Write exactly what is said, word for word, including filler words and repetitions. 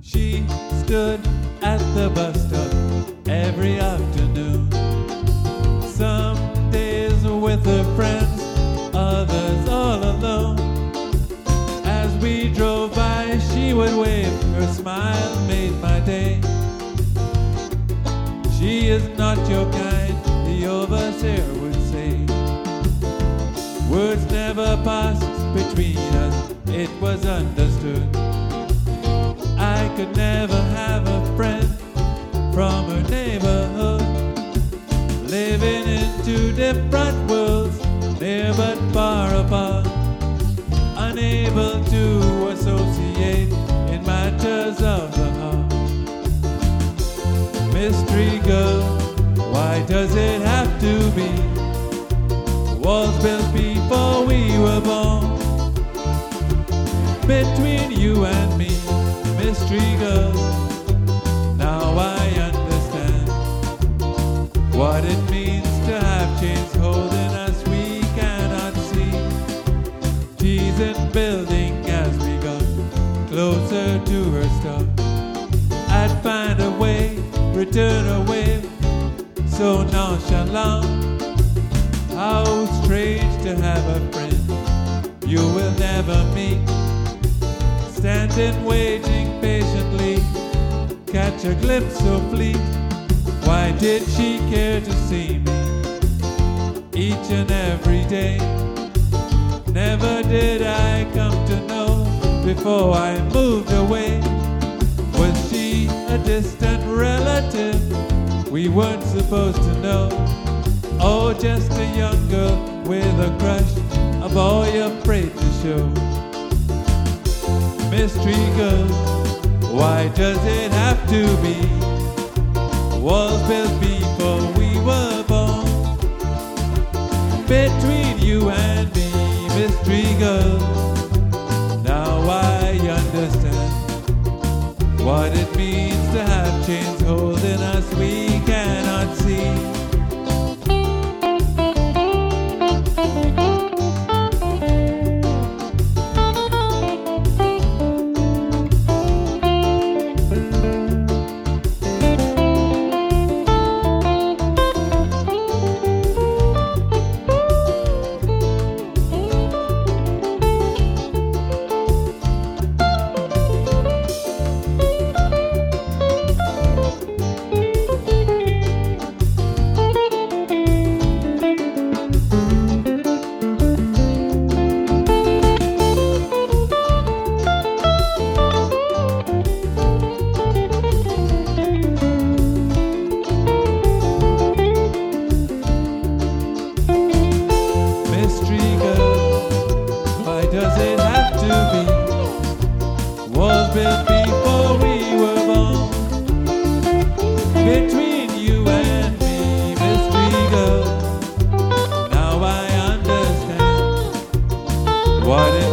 She stood at the bus stop every afternoon. Some days with her friends, others all alone. As we drove by, she would wave, her smile made my day. She is not your kind, the overseer would say. Words never passed between us, it was understood. I could never have a friend from her neighborhood. Living in two different worlds, near but far apart. Unable to associate in matters of the heart. Mystery girl, why does it have to be walls built before we were born? Between you and me, mystery girl, now I understand what it means to have chains holding us we cannot see. Teasing building as we got closer to her stop. I'd find a way, return her wave, so nonchalant. How strange to have a friend you will never meet. Standing waiting patiently, catch a glimpse so fleet. Why did she care to see me each and every day? Never did I come to know before I moved away. Was she a distant relative we weren't supposed to know? Or just a young girl with a crush, a boy afraid to show? Mystery girl, why does it have to be walls built before we were born? Between you and me, mystery girl, now I understand what it means to have chains holding us we cannot see. Does it have to be walls built before we were born? Between you and me, mystery girl, now I understand what it